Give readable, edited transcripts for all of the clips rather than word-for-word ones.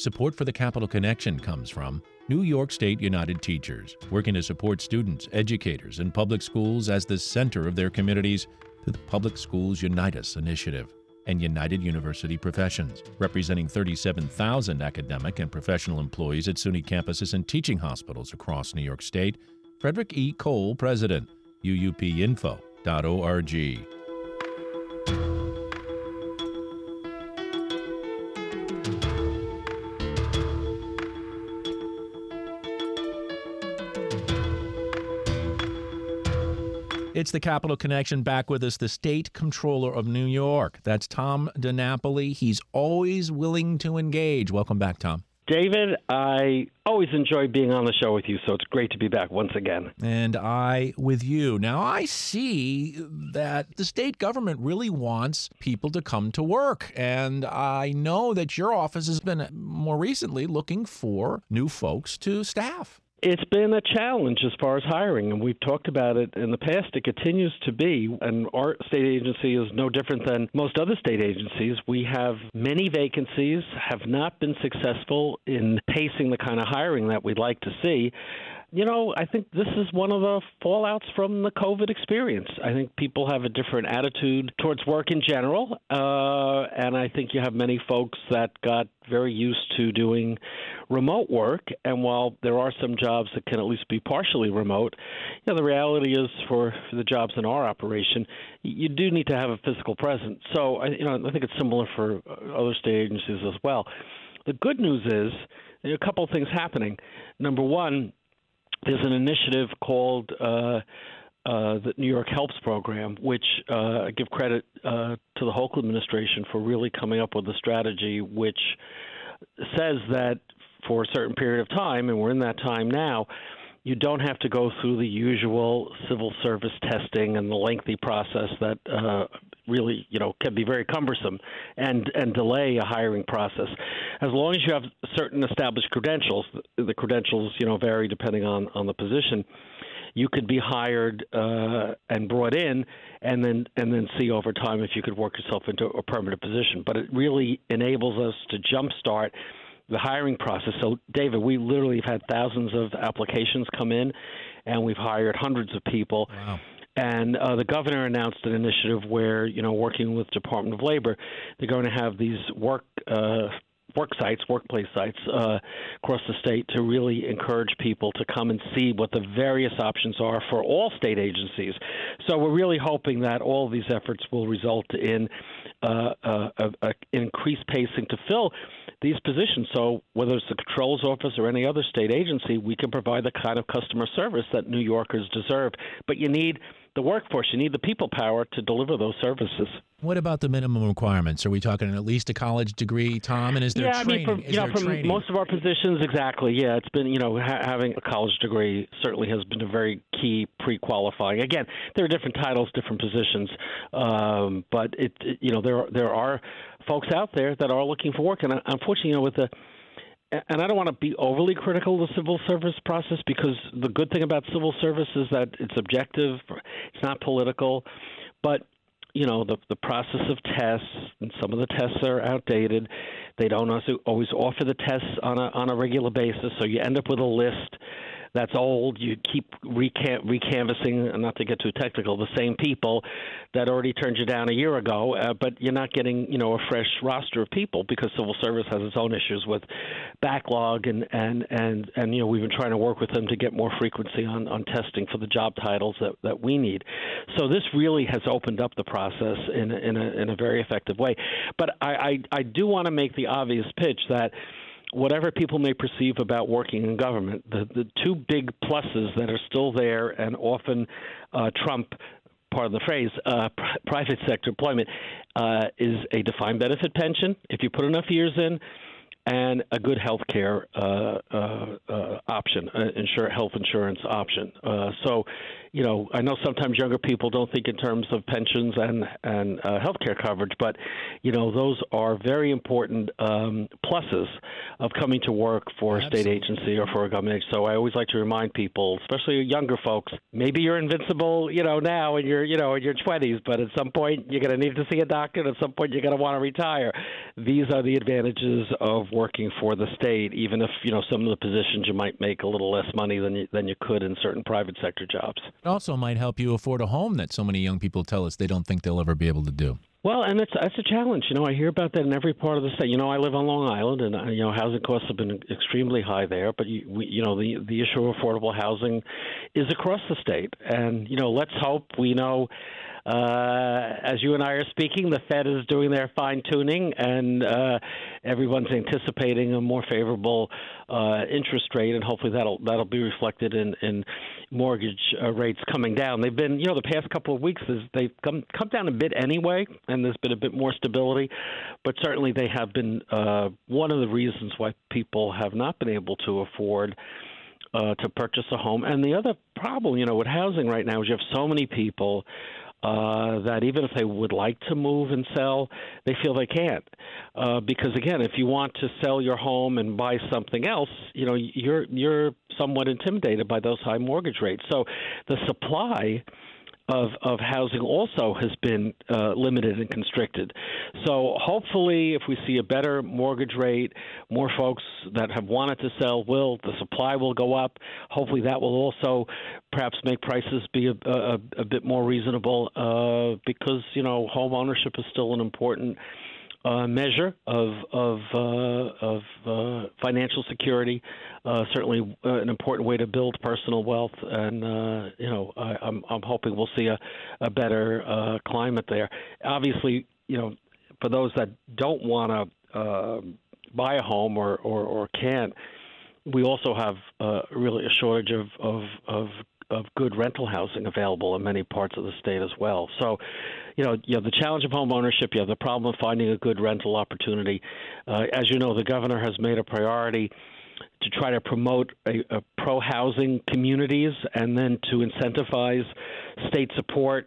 Support for the Capital Connection comes from New York State United Teachers, working to support students, educators, and public schools as the center of their communities through the Public Schools Unite Us initiative, and United University Professions, representing 37,000 academic and professional employees at SUNY campuses and teaching hospitals across New York State. Frederick E. Cole, President, uupinfo.org. It's the Capital Connection. Back with us, the State Comptroller of New York. That's Tom DiNapoli. He's always willing to engage. Welcome back, Tom. David, I always enjoy being on the show with you, so it's great to be back once again. And I with you. Now, I see that the state government really wants people to come to work. And I know that your office has been more recently looking for new folks to staff. It's been a challenge as far as hiring, and we've talked about it in the past. It continues to be, and our state agency is no different than most other state agencies. We have many vacancies, have not been successful in pacing the kind of hiring that we'd like to see. You know, I think this is one of the fallouts from the COVID experience. I think people have a different attitude towards work in general, and I think you have many folks that got very used to doing remote work. And while there are some jobs that can at least be partially remote, you know, the reality is for the jobs in our operation, you do need to have a physical presence. So, I think it's similar for other state agencies as well. The good news is there are a couple of things happening. Number one, there's an initiative called the New York Helps Program, which I give credit to the Hochul administration for really coming up with a strategy which says that for a certain period of time, and we're in that time now, you don't have to go through the usual civil service testing and the lengthy process that really, can be very cumbersome and delay a hiring process. As long as you have certain established credentials, the credentials, vary depending on the position, you could be hired and brought in and then see over time if you could work yourself into a permanent position. But it really enables us to jumpstart the hiring process. So, David, we literally have had thousands of applications come in, and we've hired hundreds of people. Wow. And the governor announced an initiative where, working with Department of Labor, they're going to have these workplace sites across the state to really encourage people to come and see what the various options are for all state agencies. So we're really hoping that all of these efforts will result in increased pacing to fill these positions. So whether it's the Controller's Office or any other state agency, we can provide the kind of customer service that New Yorkers deserve. But you need the workforce. You need the people power to deliver those services. What about the minimum requirements? Are we talking at least a college degree, Tom? And is there training? From most of our positions, exactly. Yeah, it's been, having a college degree certainly has been a very key pre-qualifying. Again, there are different titles, different positions, but there are folks out there that are looking for work, and unfortunately, and I don't want to be overly critical of the civil service process, because the good thing about civil service is that it's objective, it's not political, but the process of tests, and some of the tests are outdated. They don't also always offer the tests on a regular basis, so you end up with a list that's old. You keep recanvassing, and not to get too technical, the same people that already turned you down a year ago, but you're not getting, a fresh roster of people, because civil service has its own issues with backlog, and we've been trying to work with them to get more frequency on testing for the job titles that we need. So this really has opened up the process in a very effective way. But I do want to make the obvious pitch that whatever people may perceive about working in government, the two big pluses that are still there and often trump, pardon the phrase, private sector employment is a defined benefit pension, if you put enough years in, and a good health care option, health insurance option. So I know sometimes younger people don't think in terms of pensions and healthcare coverage, but those are very important pluses of coming to work for a state agency or for a government agency. So I always like to remind people, especially younger folks, maybe you're invincible, now in your 20s, but at some point you're going to need to see a doctor, and at some point you're going to want to retire. These are the advantages of working for the state, even if some of the positions you might make a little less money than you could in certain private sector jobs. It also might help you afford a home that so many young people tell us they don't think they'll ever be able to do. Well, and that's a challenge. I hear about that in every part of the state. I live on Long Island, and housing costs have been extremely high there. But the issue of affordable housing is across the state, and let's hope as you and I are speaking, the Fed is doing their fine-tuning, and everyone's anticipating a more favorable interest rate, and hopefully that'll be reflected in mortgage rates coming down. They've been, the past couple of weeks, they've come down a bit anyway, and there's been a bit more stability, but certainly they have been one of the reasons why people have not been able to afford to purchase a home. And the other problem, with housing right now is you have so many people that even if they would like to move and sell, they feel they can't. Because, again, if you want to sell your home and buy something else, you're somewhat intimidated by those high mortgage rates. So the supply of housing also has been limited and constricted. So hopefully if we see a better mortgage rate, more folks that have wanted to sell the supply will go up. Hopefully that will also perhaps make prices be a bit more reasonable because, home ownership is still an important measure of financial security, certainly an important way to build personal wealth, and I'm hoping we'll see a better climate there. Obviously, for those that don't want to buy a home or can't, we also have really a shortage of good rental housing available in many parts of the state as well. So, you have the challenge of home ownership. You have the problem of finding a good rental opportunity. As you know, the governor has made a priority to try to promote a pro-housing communities and then to incentivize state support,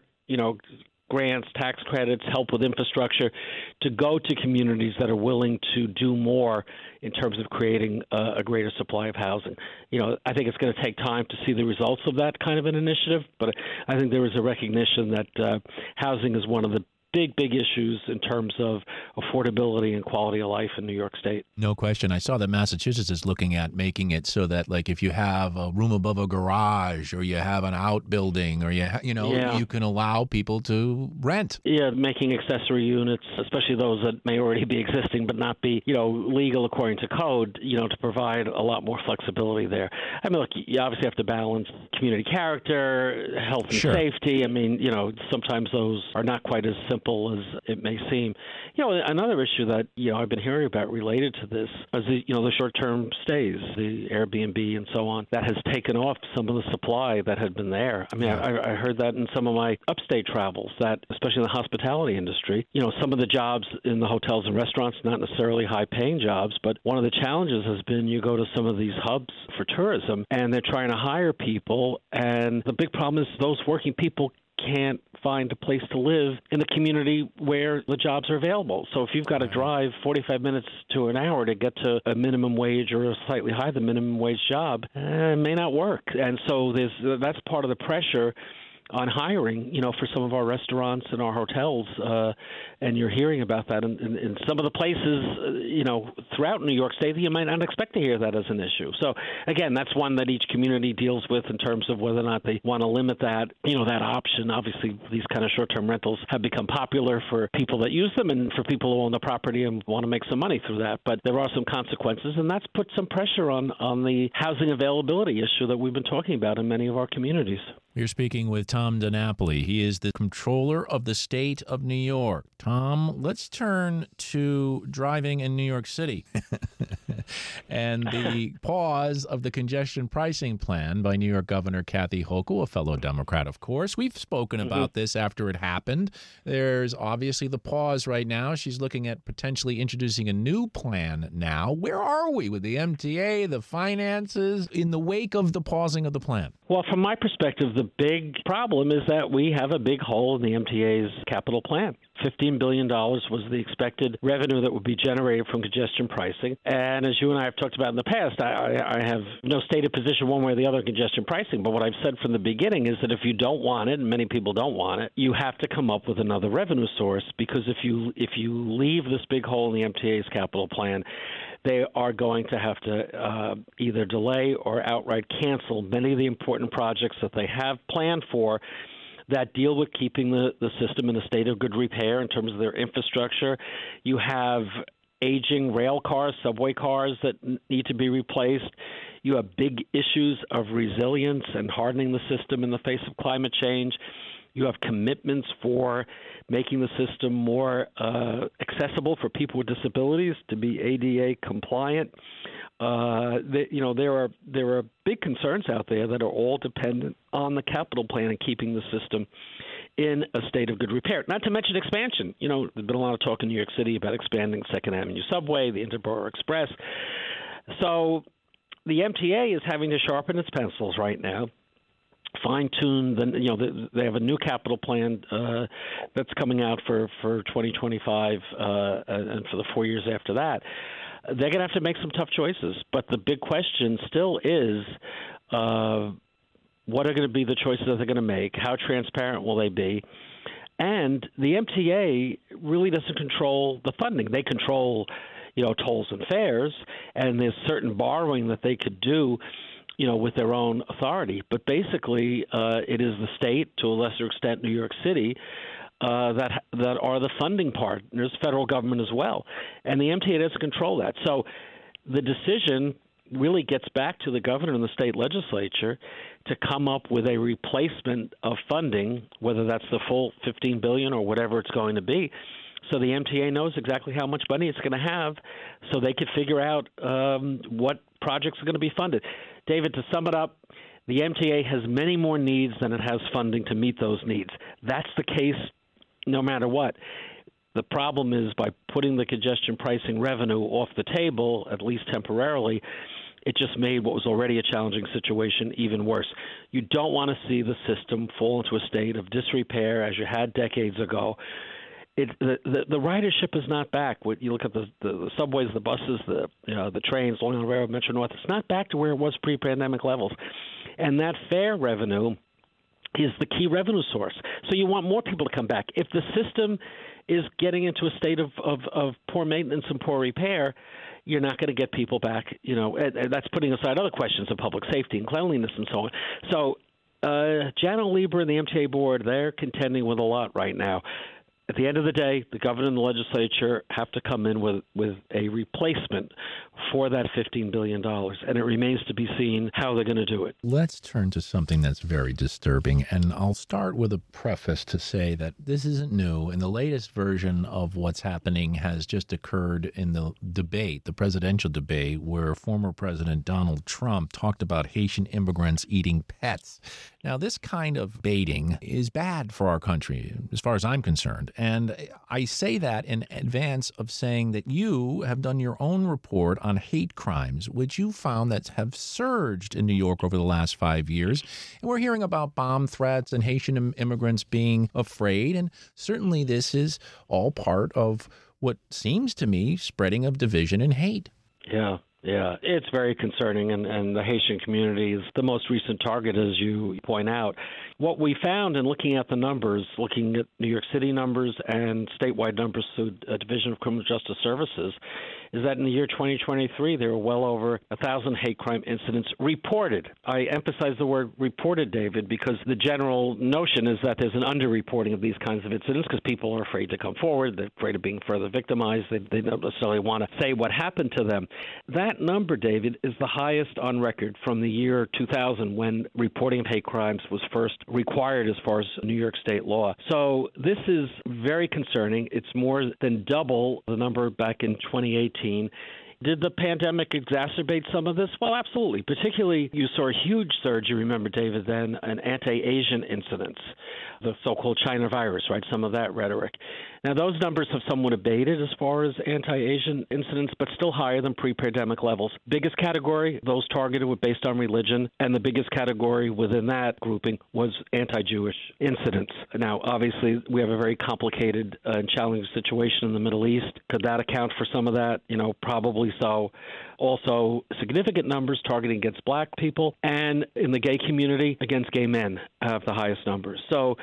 grants, tax credits, help with infrastructure to go to communities that are willing to do more in terms of creating a greater supply of housing. I think it's going to take time to see the results of that kind of an initiative, but I think there is a recognition that housing is one of the big issues in terms of affordability and quality of life in New York State. No question. I saw that Massachusetts is looking at making it so that, like, if you have a room above a garage or you have an outbuilding or you can allow people to rent. Yeah, making accessory units, especially those that may already be existing but not be, legal according to code, to provide a lot more flexibility there. I mean, look, you obviously have to balance community character, health and safety. I mean, sometimes those are not quite as simple as it may seem. Another issue that, I've been hearing about related to this is the short-term stays, the Airbnb and so on, that has taken off some of the supply that had been there. I mean, I heard that in some of my upstate travels, that especially in the hospitality industry, some of the jobs in the hotels and restaurants, not necessarily high-paying jobs, but one of the challenges has been you go to some of these hubs for tourism and they're trying to hire people, and the big problem is those working people can't find a place to live in the community where the jobs are available. So if you've got to drive 45 minutes to an hour to get to a minimum wage or a slightly higher than minimum wage job, it may not work. And so that's part of the pressure on hiring, for some of our restaurants and our hotels, and you're hearing about that in some of the places, throughout New York State. You might not expect to hear that as an issue. So, again, that's one that each community deals with in terms of whether or not they want to limit that, that option. Obviously, these kind of short-term rentals have become popular for people that use them and for people who own the property and want to make some money through that. But there are some consequences, and that's put some pressure on the housing availability issue that we've been talking about in many of our communities. You're speaking with Tom DiNapoli. He is the Comptroller of the State of New York. Tom, let's turn to driving in New York City and the pause of the congestion pricing plan by New York Governor Kathy Hochul, a fellow Democrat, of course. We've spoken about this after it happened. There's obviously the pause right now. She's looking at potentially introducing a new plan now. Where are we with the MTA, the finances, in the wake of the pausing of the plan? Well, from my perspective, the big problem is that we have a big hole in the MTA's capital plan. $15 billion was the expected revenue that would be generated from congestion pricing. And as you and I have talked about in the past, I have no stated position one way or the other on congestion pricing. But what I've said from the beginning is that if you don't want it, and many people don't want it, you have to come up with another revenue source, because if you leave this big hole in the MTA's capital plan, they are going to have to either delay or outright cancel many of the important projects that they have planned for that deal with keeping the system in a state of good repair in terms of their infrastructure. You have aging rail cars, subway cars that need to be replaced. You have big issues of resilience and hardening the system in the face of climate change. You have commitments for making the system more accessible for people with disabilities to be ADA compliant. There are big concerns out there that are all dependent on the capital plan and keeping the system in a state of good repair. Not to mention expansion. There's been a lot of talk in New York City about expanding Second Avenue Subway, the Interborough Express. So the MTA is having to sharpen its pencils right now, fine-tune. They have a new capital plan that's coming out for 2025 and for the 4 years after that. They're going to have to make some tough choices. But the big question still is, what are going to be the choices that they're going to make? How transparent will they be? And the MTA really doesn't control the funding. They control, tolls and fares, and there's certain borrowing that they could do, with their own authority. But basically, it is the state, to a lesser extent New York City, that are the funding partners, federal government as well. And the MTA doesn't control that. So the decision really gets back to the governor and the state legislature to come up with a replacement of funding, whether that's the full $15 billion or whatever it's going to be. So the MTA knows exactly how much money it's going to have, so they could figure out what projects are going to be funded. David, to sum it up, the MTA has many more needs than it has funding to meet those needs. That's the case no matter what. The problem is, by putting the congestion pricing revenue off the table, at least temporarily, it just made what was already a challenging situation even worse. You don't want to see the system fall into a state of disrepair as you had decades ago. The ridership is not back. You look at the subways, the buses, the trains, Long Island Railroad, Metro North. It's not back to where it was pre-pandemic levels, and that fare revenue is the key revenue source. So you want more people to come back. If the system is getting into a state of poor maintenance and poor repair, you're not going to get people back. And that's putting aside other questions of public safety and cleanliness and so on. So Janno Lieber and the MTA board, they're contending with a lot right now. At the end of the day, the governor and the legislature have to come in with a replacement for that $15 billion, and it remains to be seen how they're going to do it. Let's turn to something that's very disturbing, and I'll start with a preface to say that this isn't new, and the latest version of what's happening has just occurred in the debate, the presidential debate, where former President Donald Trump talked about Haitian immigrants eating pets. Now, this kind of baiting is bad for our country, as far as I'm concerned. And I say that in advance of saying that you have done your own report on hate crimes, which you found that have surged in New York over the last 5 years. And we're hearing about bomb threats and Haitian immigrants being afraid. And certainly this is all part of what seems to me spreading of division and hate. Yeah, it's very concerning, and the Haitian community is the most recent target, as you point out. What we found in looking at the numbers, looking at New York City numbers and statewide numbers through a Division of Criminal Justice Services, is that in the year 2023, there were well over 1,000 hate crime incidents reported. I emphasize the word reported, David, because the general notion is that there's an underreporting of these kinds of incidents because people are afraid to come forward. They're afraid of being further victimized. They don't necessarily want to say what happened to them. That number, David, is the highest on record from the year 2000, when reporting of hate crimes was first required as far as New York state law. So this is very concerning. It's more than double the number back in 2018. Did the pandemic exacerbate some of this? Well, absolutely. Particularly, you saw a huge surge, you remember, David, then, in anti-Asian incidents, the so-called China virus, right, some of that rhetoric. Now, those numbers have somewhat abated as far as anti-Asian incidents, but still higher than pre-pandemic levels. Biggest category, those targeted were based on religion, and the biggest category within that grouping was anti-Jewish incidents. Now, obviously, we have a very complicated and challenging situation in the Middle East. Could that account for some of that? Probably so. Also, significant numbers targeting against black people, and in the gay community, against gay men have the highest numbers. So,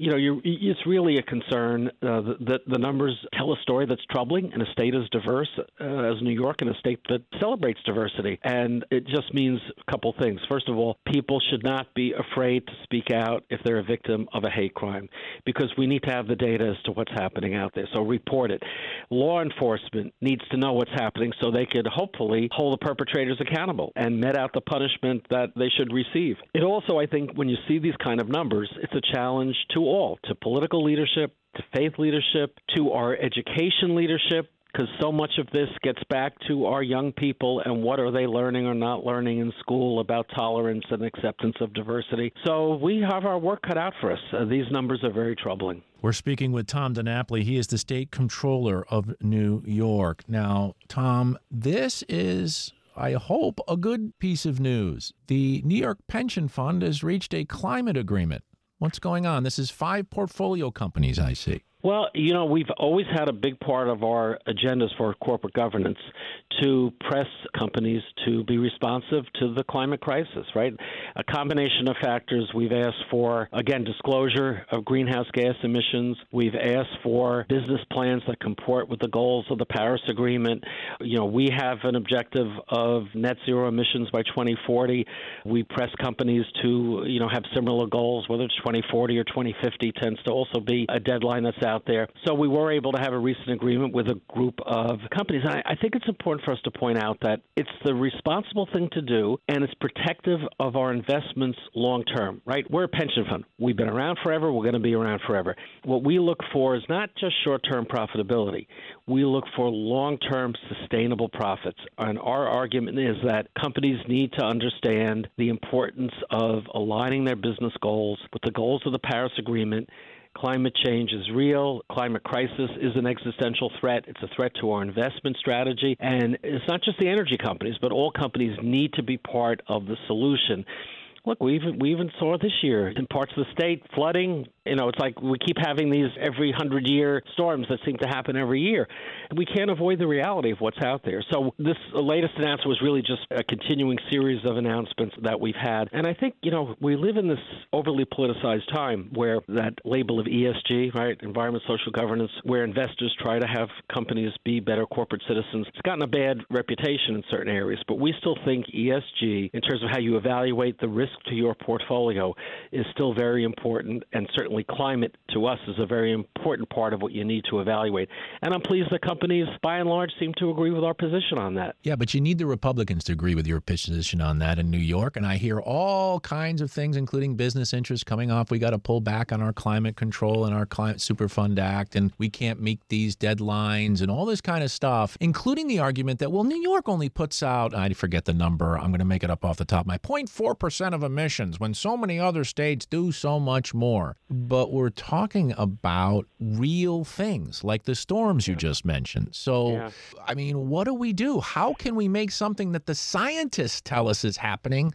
it's really a concern. The numbers tell a story that's troubling in a state as diverse as New York, and a state that celebrates diversity. And it just means a couple things. First of all, people should not be afraid to speak out if they're a victim of a hate crime, because we need to have the data as to what's happening out there. So report it. Law enforcement needs to know what's happening so they could hopefully hold the perpetrators accountable and met out the punishment that they should receive. It also, I think, when you see these kind of numbers, it's a challenge to all, to political leadership, to faith leadership, to our education leadership, because so much of this gets back to our young people and what are they learning or not learning in school about tolerance and acceptance of diversity. So we have our work cut out for us. These numbers are very troubling. We're speaking with Tom DiNapoli. He is the state comptroller of New York. Now, Tom, this is, I hope, a good piece of news. The New York Pension Fund has reached a climate agreement. What's going on? This is 5 portfolio companies, I see. Well, we've always had a big part of our agendas for corporate governance to press companies to be responsive to the climate crisis, right? A combination of factors. We've asked for, again, disclosure of greenhouse gas emissions. We've asked for business plans that comport with the goals of the Paris Agreement. We have an objective of net zero emissions by 2040. We press companies to, have similar goals, whether it's 2040 or 2050 tends to also be a deadline that's out there. So we were able to have a recent agreement with a group of companies. And I think it's important for us to point out that it's the responsible thing to do, and it's protective of our investments long term, right? We're a pension fund. We've been around forever. We're going to be around forever. What we look for is not just short-term profitability. We look for long-term sustainable profits. And our argument is that companies need to understand the importance of aligning their business goals with the goals of the Paris Agreement. Climate change is real. Climate crisis is an existential threat. It's a threat to our investment strategy. And it's not just the energy companies, but all companies need to be part of the solution. Look, we even saw this year in parts of the state flooding. It's like we keep having these every 100-year storms that seem to happen every year. We can't avoid the reality of what's out there. So this latest announcement was really just a continuing series of announcements that we've had. And I think, we live in this overly politicized time where that label of ESG, right, environment, social governance, where investors try to have companies be better corporate citizens, it's gotten a bad reputation in certain areas. But we still think ESG, in terms of how you evaluate the risk to your portfolio, is still very important, and certainly climate to us is a very important part of what you need to evaluate. And I'm pleased that companies, by and large, seem to agree with our position on that. Yeah, but you need the Republicans to agree with your position on that in New York. And I hear all kinds of things, including business interests coming off. We got to pull back on our climate control and our Climate Superfund Act, and we can't meet these deadlines and all this kind of stuff, including the argument that, well, New York only puts out, I forget the number, I'm going to make it up off the top of my 0.4% of emissions when so many other states do so much more. But we're talking about real things like the storms you just mentioned. So, I mean, what do we do? How can we make something that the scientists tell us is happening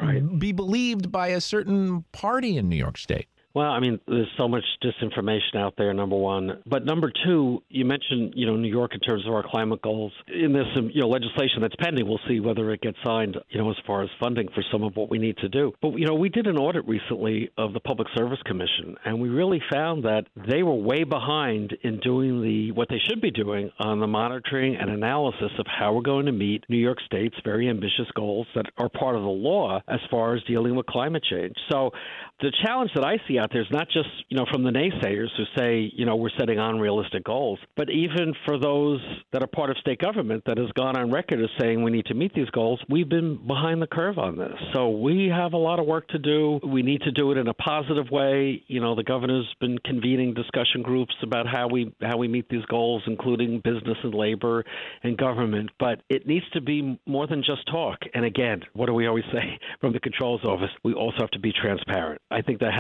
be believed by a certain party in New York State? Well, I mean, there's so much disinformation out there, number one. But number two, you mentioned, New York in terms of our climate goals. In this, legislation that's pending, we'll see whether it gets signed, as far as funding for some of what we need to do. But, we did an audit recently of the Public Service Commission, and we really found that they were way behind in doing what they should be doing on the monitoring and analysis of how we're going to meet New York State's very ambitious goals that are part of the law as far as dealing with climate change. So the challenge that I see out there is not just, from the naysayers who say, we're setting unrealistic goals, but even for those that are part of state government that has gone on record as saying we need to meet these goals, we've been behind the curve on this. So we have a lot of work to do. We need to do it in a positive way. The governor's been convening discussion groups about how we meet these goals, including business and labor and government. But it needs to be more than just talk. And again, what do we always say from the controller's office? We also have to be transparent. I think that has not been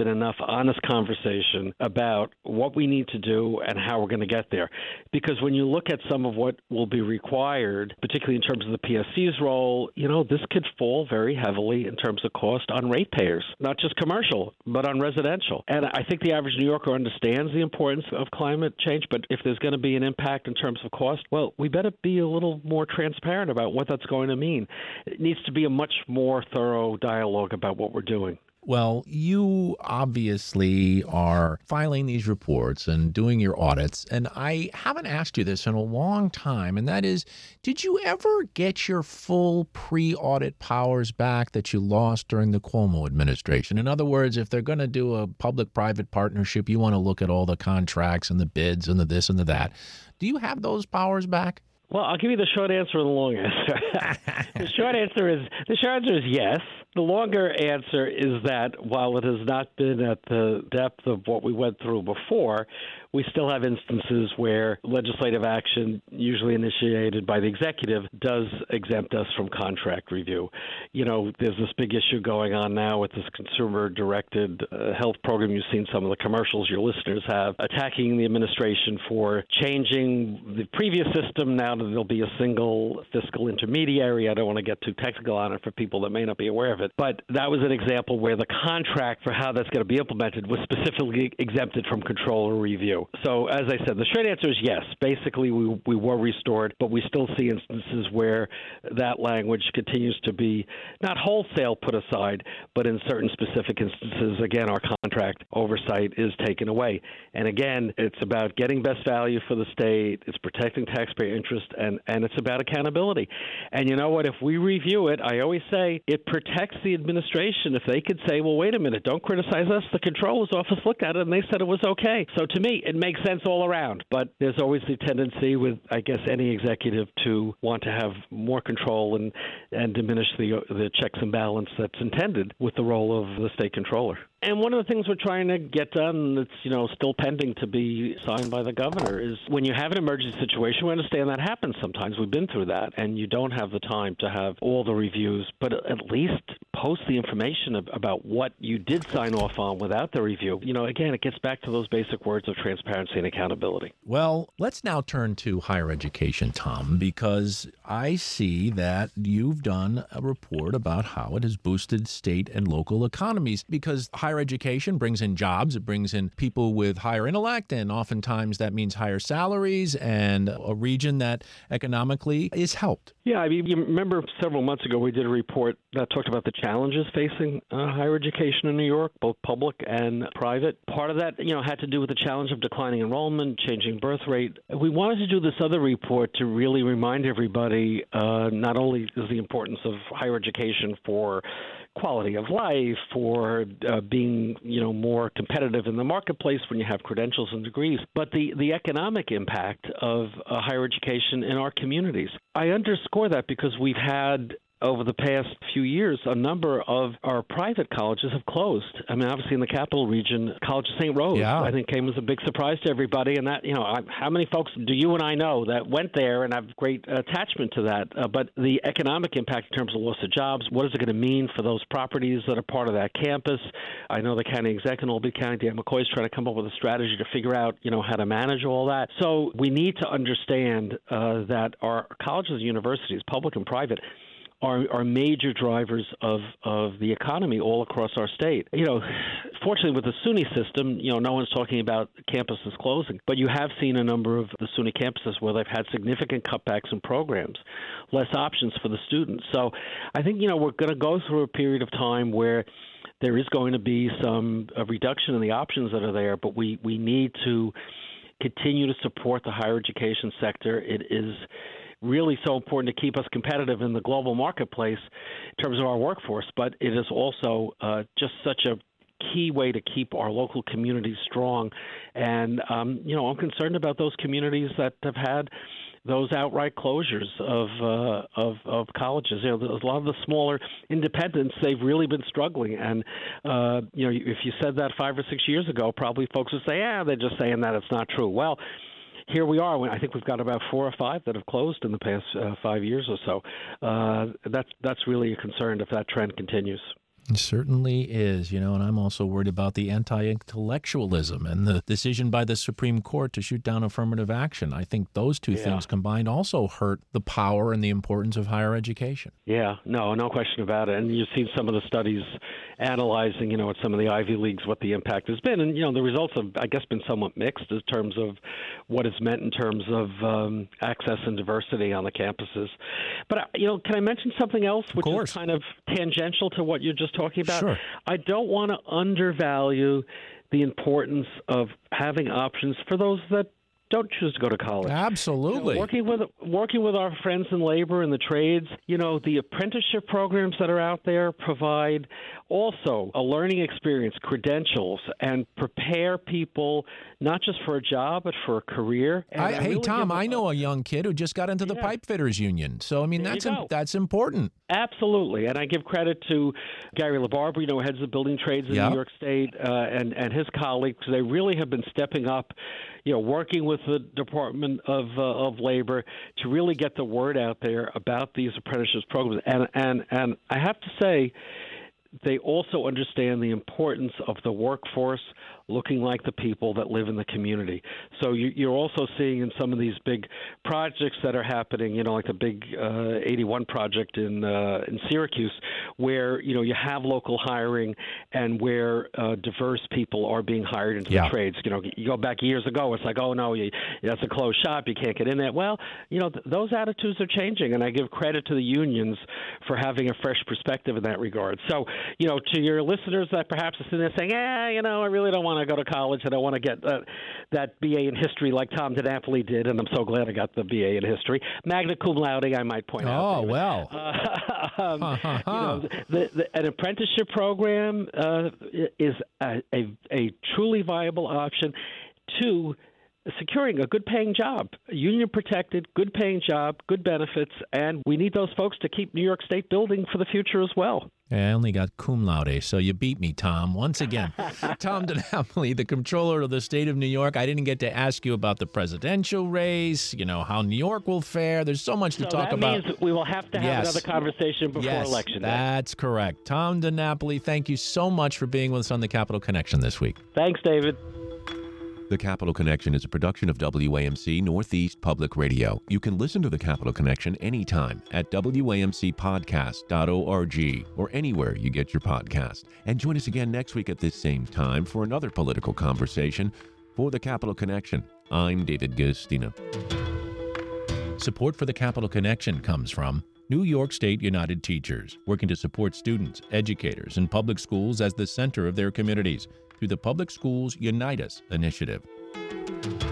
been enough honest conversation about what we need to do and how we're going to get there. Because when you look at some of what will be required, particularly in terms of the PSC's role, this could fall very heavily in terms of cost on ratepayers, not just commercial, but on residential. And I think the average New Yorker understands the importance of climate change, but if there's going to be an impact in terms of cost, well, we better be a little more transparent about what that's going to mean. It needs to be a much more thorough dialogue about what we're doing. Well, you obviously are filing these reports and doing your audits, and I haven't asked you this in a long time, and that is, did you ever get your full pre-audit powers back that you lost during the Cuomo administration? In other words, if they're going to do a public-private partnership, you want to look at all the contracts and the bids and the this and the that. Do you have those powers back? Well, I'll give you the short answer and the long answer. The short answer is yes. The longer answer is that while it has not been at the depth of what we went through before, we still have instances where legislative action, usually initiated by the executive, does exempt us from contract review. There's this big issue going on now with this consumer-directed health program. You've seen some of the commercials your listeners have, attacking the administration for changing the previous system now that there'll be a single fiscal intermediary. I don't want to get too technical on it for people that may not be aware of it, but that was an example where the contract for how that's going to be implemented was specifically exempted from control or review. So, as I said, the short answer is yes. Basically, we were restored, but we still see instances where that language continues to be not wholesale put aside, but in certain specific instances, again, our contract oversight is taken away. And again, it's about getting best value for the state, it's protecting taxpayer interest, and it's about accountability. And you know what? If we review it, I always say it protects the administration. If they could say, well, wait a minute, don't criticize us. The Comptroller's Office looked at it and they said it was okay. So to me, it makes sense all around. But there's always the tendency with, I guess, any executive to want to have more control and diminish the checks and balance that's intended with the role of the state controller. And one of the things we're trying to get done that's, still pending to be signed by the governor is when you have an emergency situation, we understand that happens sometimes. We've been through that, and you don't have the time to have all the reviews, but at least post the information about what you did sign off on without the review. Again, it gets back to those basic words of transparency and accountability. Well, let's now turn to higher education, Tom, because I see that you've done a report about how it has boosted state and local economies, because higher education brings in jobs, it brings in people with higher intellect, and oftentimes that means higher salaries and a region that economically is helped. Yeah, you remember several months ago we did a report that talked about the challenges facing higher education in New York, both public and private. Part of that, had to do with the challenge of declining enrollment, changing birth rate. We wanted to do this other report to really remind everybody not only is the importance of higher education for quality of life, for being, more competitive in the marketplace when you have credentials and degrees, but the economic impact of higher education in our communities. I underscore that because we've had over the past few years, a number of our private colleges have closed. I mean, obviously in the capital region, College of St. Rose, I think came as a big surprise to everybody. And that, how many folks do you and I know that went there and have great attachment to that? But the economic impact in terms of loss of jobs, what is it going to mean for those properties that are part of that campus? I know the county exec in Albany County, Dan McCoy, is trying to come up with a strategy to figure out, how to manage all that. So we need to understand that our colleges and universities, public and private, are major drivers of the economy all across our state. Fortunately with the SUNY system, no one's talking about campuses closing, but you have seen a number of the SUNY campuses where they've had significant cutbacks in programs, less options for the students. So I think, we're going to go through a period of time where there is going to be a reduction in the options that are there, but we need to continue to support the higher education sector. It is really so important to keep us competitive in the global marketplace in terms of our workforce, but it is also just such a key way to keep our local communities strong. And, I'm concerned about those communities that have had those outright closures of colleges. A lot of the smaller independents, they've really been struggling. And, if you said that 5 or 6 years ago, probably folks would say, they're just saying that, it's not true. Well, here we are. I think we've got about 4 or 5 that have closed in the past 5 years or so. That's really a concern if that trend continues. It certainly is, and I'm also worried about the anti-intellectualism and the decision by the Supreme Court to shoot down affirmative action. I think those two things combined also hurt the power and the importance of higher education. Yeah, no question about it. And you've seen some of the studies analyzing, at some of the Ivy Leagues, what the impact has been. And, the results have, I guess, been somewhat mixed in terms of what it's meant in terms of access and diversity on the campuses. But, can I mention something else, which is kind of tangential to what you're just talking about? Sure. I don't want to undervalue the importance of having options for those that don't choose to go to college. Absolutely. Working with our friends in labor and the trades, the apprenticeship programs that are out there provide also a learning experience, credentials, and prepare people not just for a job but for a career. Hey, Tom, I know a young kid who just got into the pipe fitters union. So, that's important. Absolutely. And I give credit to Gary LaBarbera, who heads the building trades in New York State, and his colleagues. They really have been stepping up, working with the Department of Labor to really get the word out there about these apprenticeships programs. And I have to say, they also understand the importance of the workforce looking like the people that live in the community. So you're also seeing in some of these big projects that are happening, like the big 81 project in Syracuse, where you have local hiring and where diverse people are being hired into the trades. You go back years ago, it's like, oh no, that's a closed shop, you can't get in there. Well, those attitudes are changing, and I give credit to the unions for having a fresh perspective in that regard. So, to your listeners that perhaps are sitting there saying, I really don't want to go to college and I want to get that BA in history like Tom DiNapoli did, and I'm so glad I got the BA in history. Magna cum laude, I might point out. Oh, well. An apprenticeship program is a truly viable option to securing a good-paying job, union-protected, good-paying job, good benefits, and we need those folks to keep New York State building for the future as well. I only got cum laude, so you beat me, Tom. Once again, Tom DiNapoli, the comptroller of the state of New York. I didn't get to ask you about the presidential race, how New York will fare. There's so much to talk about. That means we will have to have another conversation before Election Day. That's correct. Tom DiNapoli, thank you so much for being with us on the Capital Connection this week. Thanks, David. The Capital Connection is a production of WAMC Northeast Public Radio. You can listen to The Capital Connection anytime at WAMCpodcast.org or anywhere you get your podcast. And join us again next week at this same time for another political conversation. For The Capital Connection, I'm David Guistina. Support for The Capital Connection comes from New York State United Teachers, working to support students, educators, and public schools as the center of their communities through the Public Schools Unite Us initiative.